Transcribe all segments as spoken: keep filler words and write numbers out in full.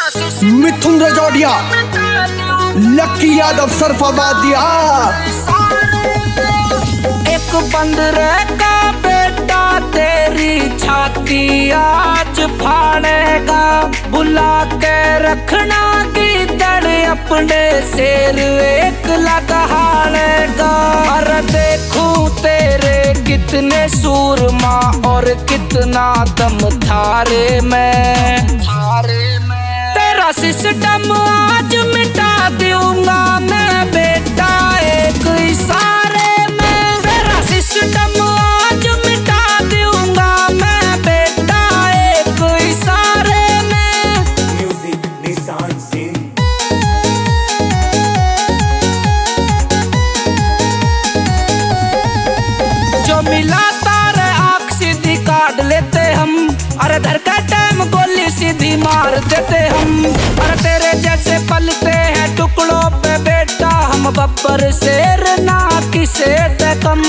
मिथुन रजौड़िया, लक्की यादव, सरफाबादिया। एक बंदरे का बेटा तेरी छाती आज फाड़ेगा, बुला के रखना गीदड़ अपने शेर एक लगाड़ेगा। अरे देखूं तेरे कितने सूरमा और कितना दम थारे में, थारे में। तेरा सिस्टम आज मिटा दूंगा मैं बेटा एक इशारे में। तेरा सिस्टम आज मिटा दूंगा मैं बेटा एक इशारे में। म्यूजिक निशान सिंह। जो मिला तारे आँख सीधी काट लेते हम, अरे धर का टाइम गोली सीधी मार देते हम। अरे तेरे जैसे पलते हैं टुकड़ों पे बेटा हम, बब्बर शेर ना किसे ते कम।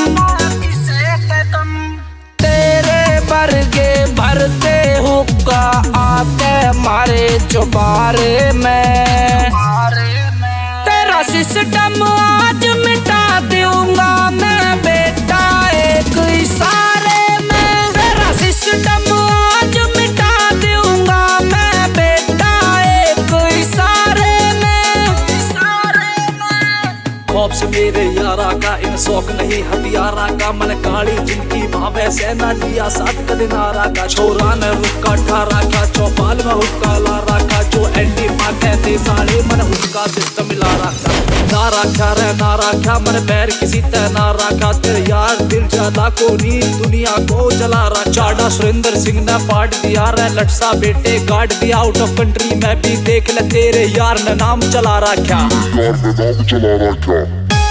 तेरे बरगे भरते हुक्का आके मारे चुबारे में। तेरा सिस्टम आज मिटा दूंगा मैं बेटा एक इशारे में। तेरा सिस्टम आज मिटा दूंगा मैं बेटा एक इशारे में, इशारे में। खौफ से मेरे यारा का इन शौक नहीं हथियारा का, मन काली जिंदगी भावे से न लिया साथ कद नारा का। छोरा ने रुका ठारा का, चौपाल में हुक्का ला रखा। जो एंटी माँ कहते सारे मन हुक्का सिस्टम ला रखा। ना रखा रे ना रखा मन पैर किसी ते ना रखा। तेरे यार दिल ज्यादा को नी दुनिया को जला रहा। चाडा सुरेंद्र सिंह ने पाट दिया रे लटसा बेटे गाड़ दिया। आउट ऑफ कंट्री में भी देख ले तेरे यार ने नाम चला रखा। यार ने नाम चला रखा।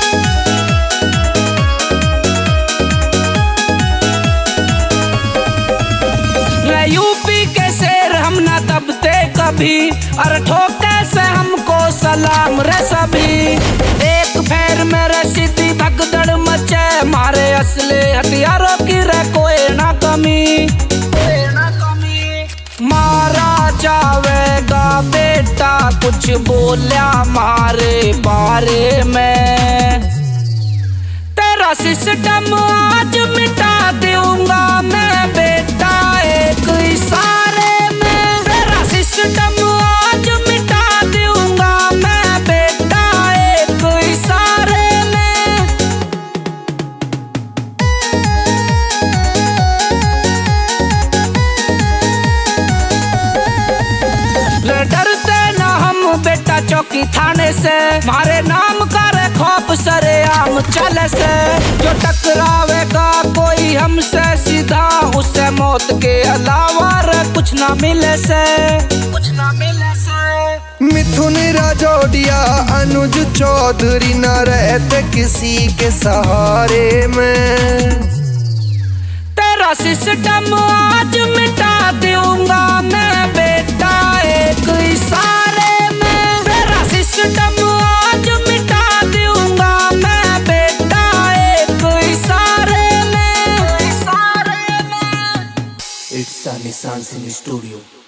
यूपी के शेर हम न दबते कभी, अरे ठोके से हमको सलाम रे सभी। एक फेर में रसीदी भगदड़ मचे, मारे असले हथियारों की रे कोई ना कमी, कोई ना कमी। मारा जावेगा बेटा कुछ बोलिया मारे बारे में। तेरा सिस्टम आज मिटा दूंगा मैं बेटा एक इशारे में। तेरा सिस्टम आज मिटा दूंगा मैं बेटा एक इशारे में। डरते ना हम बेटा चौकी थाने से, मारे नाम करे खौफ सरेआम चले से। जो टकरावेगा कोई हमसे सीधा, उससे मौत के अलावा रे कुछ ना मिले से, कुछ ना मिले से। मिथुन रजौड़िया, अनुज चौधरी न रहते किसी के सहारे में। तेरा सिस्टम आज मिटा दूंगा मैं बेटा एक इशारे में। तेरा सिस्टम आज मिटा दूंगा मैं बेटा एक इशारे में, इशारे में। इट्स निशान सिंह स्टूडियो।